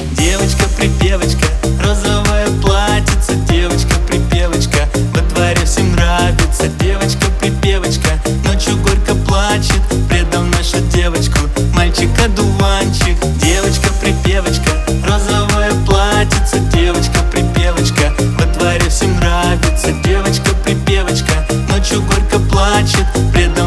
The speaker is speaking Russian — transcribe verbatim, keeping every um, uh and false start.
Девочка-припевочка, розовое платьице. Девочка-припевочка, во дворе всем нравится. Девочка-припевочка, ночью горько плачет, предал нашу девочку мальчик-одуванчик. Девочка-припевочка, розовое платьице. Девочка-припевочка, во дворе всем нравится. Девочка-припевочка, ночью горько плачет, предал